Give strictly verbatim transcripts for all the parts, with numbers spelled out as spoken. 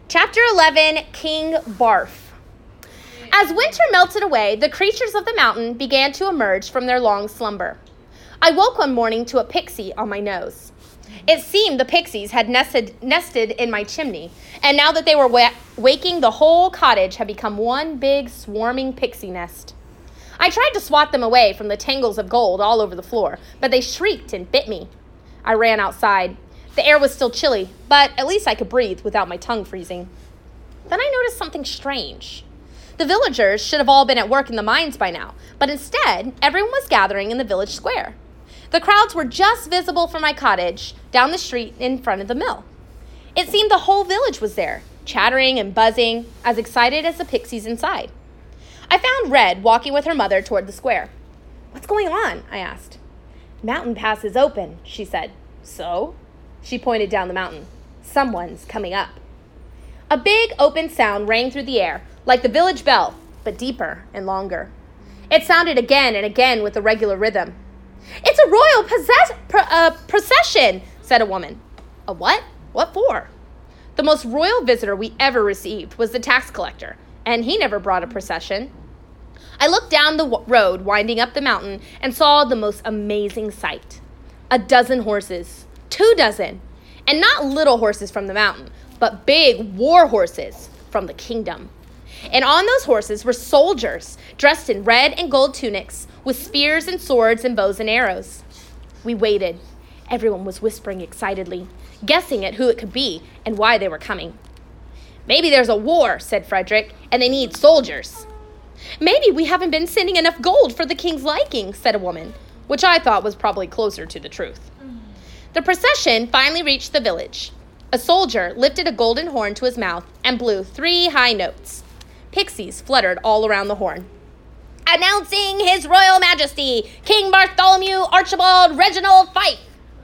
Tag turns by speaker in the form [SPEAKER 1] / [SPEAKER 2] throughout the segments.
[SPEAKER 1] Chapter eleven, King Barf. As winter melted away, the creatures of the mountain began to emerge from their long slumber. I woke one morning to a pixie on my nose. It seemed the pixies had nested, nested in my chimney, and now that they were wa- waking, the whole cottage had become one big swarming pixie nest. I tried to swat them away from the tangles of gold all over the floor, but they shrieked and bit me. I ran outside. The air was still chilly, but at least I could breathe without my tongue freezing. Then I noticed something strange. The villagers should have all been at work in the mines by now, but instead, everyone was gathering in the village square. The crowds were just visible from my cottage down the street in front of the mill. It seemed the whole village was there, chattering and buzzing, as excited as the pixies inside. I found Red walking with her mother toward the square. "What's going on?" I asked. "Mountain pass is open," she said. "So?" She pointed down the mountain. "Someone's coming up." A big open sound rang through the air, like the village bell, but deeper and longer. It sounded again and again with a regular rhythm. "It's a royal possess- pro- uh, procession," said a woman. "A what? What for?" The most royal visitor we ever received was the tax collector, and he never brought a procession. I looked down the w- road winding up the mountain and saw the most amazing sight. A dozen horses, two dozen, and not little horses from the mountain, but big war horses from the kingdom. And on those horses were soldiers dressed in red and gold tunics with spears and swords and bows and arrows. We waited. Everyone was whispering excitedly, guessing at who it could be and why they were coming. "Maybe there's a war," said Frederick, "and they need soldiers." "Maybe we haven't been sending enough gold for the king's liking," said a woman, which I thought was probably closer to the truth. The procession finally reached the village. A soldier lifted a golden horn to his mouth and blew three high notes. Pixies fluttered all around the horn. "Announcing His Royal Majesty, King Bartholomew Archibald Reginald Fife."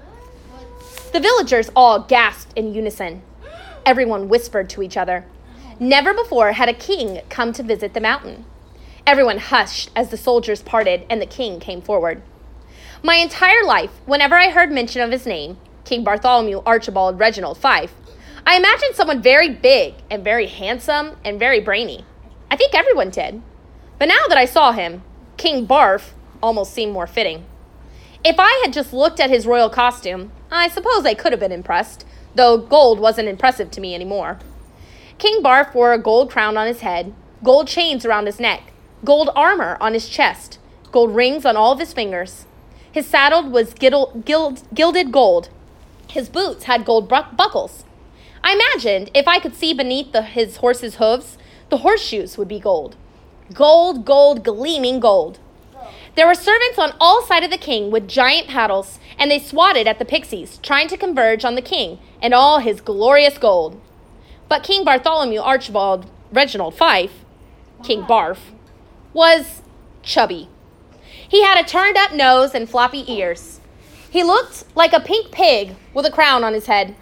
[SPEAKER 1] The villagers all gasped in unison. Everyone whispered to each other. Never before had a king come to visit the mountain. Everyone hushed as the soldiers parted and the king came forward. My entire life, whenever I heard mention of his name, King Bartholomew Archibald Reginald Fife, I imagined someone very big and very handsome and very brainy. I think everyone did. But now that I saw him, King Barf almost seemed more fitting. If I had just looked at his royal costume, I suppose I could have been impressed, though gold wasn't impressive to me anymore. King Barf wore a gold crown on his head, gold chains around his neck, gold armor on his chest, gold rings on all of his fingers. His saddle was gild, gild, gilded gold. His boots had gold bu- buckles. I imagined if I could see beneath the, his horse's hooves, the horseshoes would be gold. Gold, gold, gleaming gold. There were servants on all sides of the king with giant paddles, and they swatted at the pixies, trying to converge on the king and all his glorious gold. But King Bartholomew Archibald Reginald Fife, King Barf, was chubby. He had a turned-up nose and floppy ears. He looked like a pink pig with a crown on his head.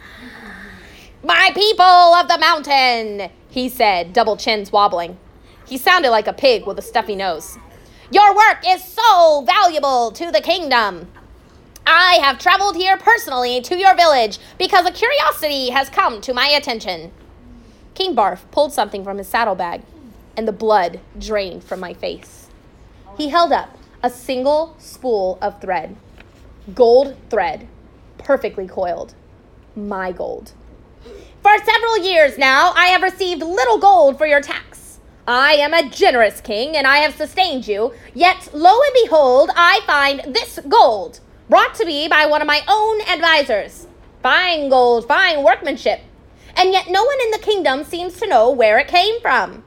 [SPEAKER 1] "My people of the mountain," he said, double chins wobbling. He sounded like a pig with a stuffy nose. "Your work is so valuable to the kingdom. I have traveled here personally to your village because a curiosity has come to my attention." King Barf pulled something from his saddlebag, and the blood drained from my face. He held up a single spool of thread. Gold thread, perfectly coiled. My gold. "For several years now, I have received little gold for your tax. I am a generous king, and I have sustained you. Yet, lo and behold, I find this gold, brought to me by one of my own advisors. Fine gold, fine workmanship. And yet no one in the kingdom seems to know where it came from."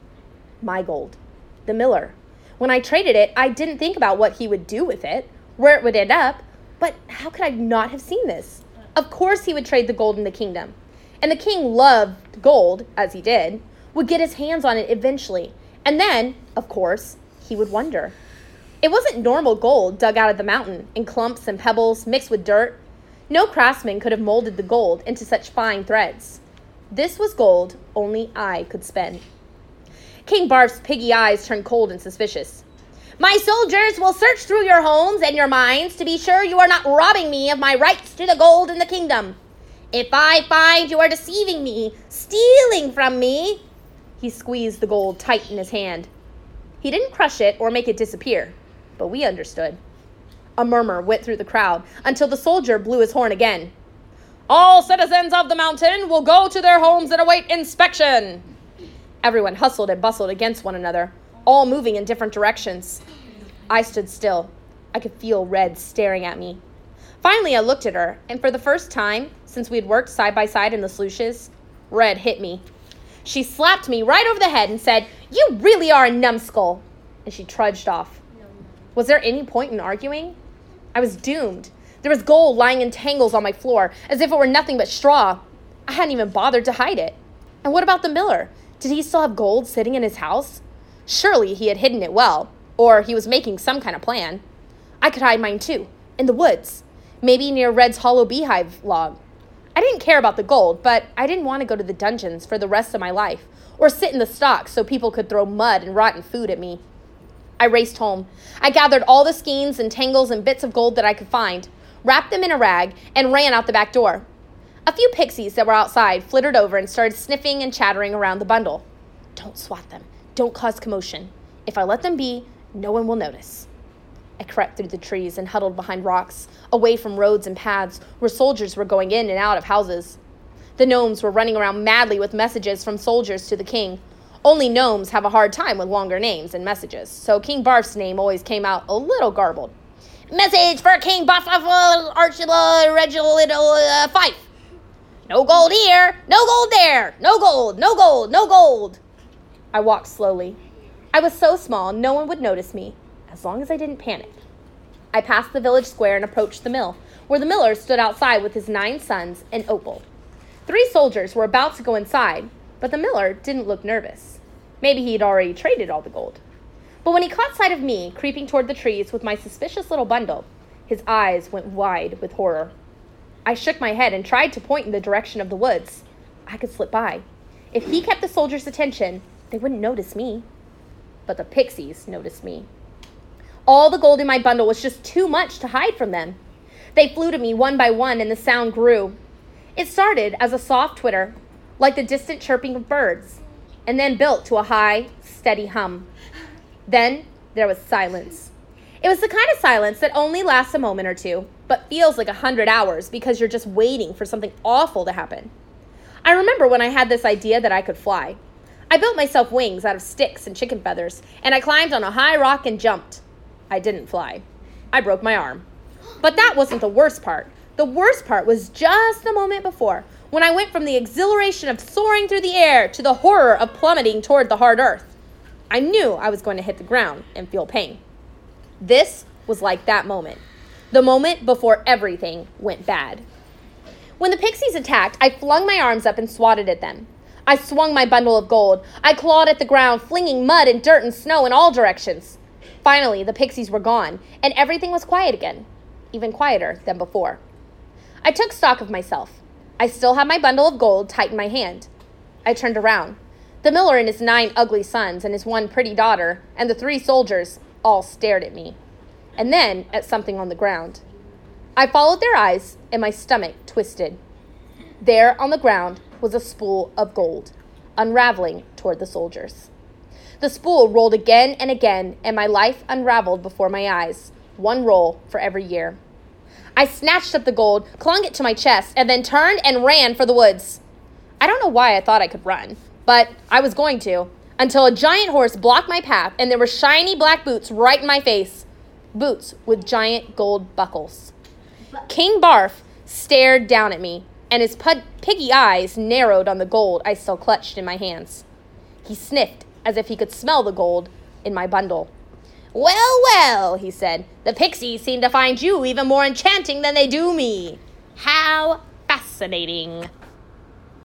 [SPEAKER 1] My gold. The miller. When I traded it, I didn't think about what he would do with it, where it would end up. But how could I not have seen this? Of course he would trade the gold in the kingdom. And the king loved gold, as he did, would get his hands on it eventually. And then, of course, he would wonder. It wasn't normal gold dug out of the mountain in clumps and pebbles mixed with dirt. No craftsman could have molded the gold into such fine threads. This was gold only I could spend. King Barf's piggy eyes turned cold and suspicious. "My soldiers will search through your homes and your mines to be sure you are not robbing me of my rights to the gold in the kingdom. If I find you are deceiving me, stealing from me, he squeezed the gold tight in his hand. He didn't crush it or make it disappear, but we understood. A murmur went through the crowd until the soldier blew his horn again. All citizens of the mountain will go to their homes and await inspection. Everyone hustled and bustled against one another, all moving in different directions. I stood still. I could feel Red staring at me. Finally, I looked at her, and for the first time since we had worked side by side in the sluices, Red hit me. She slapped me right over the head and said, "You really are a numbskull," and she trudged off. Was there any point in arguing? I was doomed. There was gold lying in tangles on my floor, as if it were nothing but straw. I hadn't even bothered to hide it. And what about the miller? Did he still have gold sitting in his house? Surely he had hidden it well, or he was making some kind of plan. I could hide mine too, in the woods, maybe near Red's hollow beehive log. I didn't care about the gold, but I didn't want to go to the dungeons for the rest of my life, or sit in the stocks so people could throw mud and rotten food at me. I raced home. I gathered all the skeins and tangles and bits of gold that I could find, wrapped them in a rag, and ran out the back door. A few pixies that were outside flittered over and started sniffing and chattering around the bundle. Don't swat them. Don't cause commotion. If I let them be, no one will notice. I crept through the trees and huddled behind rocks, away from roads and paths where soldiers were going in and out of houses. The gnomes were running around madly with messages from soldiers to the king. Only gnomes have a hard time with longer names and messages, so King Barf's name always came out a little garbled. Message for King Barf of uh, Archula Reginald uh, Fife. No gold here, no gold there, no gold, no gold, no gold. I walked slowly. I was so small, no one would notice me, as long as I didn't panic. I passed the village square and approached the mill, where the miller stood outside with his nine sons and Opal. Three soldiers were about to go inside, but the miller didn't look nervous. Maybe he'd already traded all the gold. But when he caught sight of me creeping toward the trees with my suspicious little bundle, his eyes went wide with horror. I shook my head and tried to point in the direction of the woods. I could slip by. If he kept the soldiers' attention, they wouldn't notice me. But the pixies noticed me. All the gold in my bundle was just too much to hide from them. They flew to me one by one, and the sound grew. It started as a soft twitter, like the distant chirping of birds, and then built to a high, steady hum. Then there was silence. It was the kind of silence that only lasts a moment or two, but feels like a hundred hours because you're just waiting for something awful to happen. I remember when I had this idea that I could fly. I built myself wings out of sticks and chicken feathers, and I climbed on a high rock and jumped. I didn't fly. I broke my arm. But that wasn't the worst part. The worst part was just the moment before, when I went from the exhilaration of soaring through the air to the horror of plummeting toward the hard earth. I knew I was going to hit the ground and feel pain. This was like that moment. The moment before everything went bad. When the pixies attacked, I flung my arms up and swatted at them. I swung my bundle of gold. I clawed at the ground, flinging mud and dirt and snow in all directions. Finally, the pixies were gone, and everything was quiet again, even quieter than before. I took stock of myself. I still had my bundle of gold tight in my hand. I turned around. The miller and his nine ugly sons and his one pretty daughter and the three soldiers all stared at me, and then at something on the ground. I followed their eyes, and my stomach twisted. There on the ground was a spool of gold, unraveling toward the soldiers. The spool rolled again and again, and my life unraveled before my eyes, one roll for every year. I snatched up the gold, clung it to my chest, and then turned and ran for the woods. I don't know why I thought I could run, but I was going to, until a giant horse blocked my path, and there were shiny black boots right in my face, boots with giant gold buckles. King Barf stared down at me, and his pud- piggy eyes narrowed on the gold I still clutched in my hands. He sniffed as if he could smell the gold in my bundle. "Well, well," he said, "the pixies seem to find you even more enchanting than they do me. How fascinating."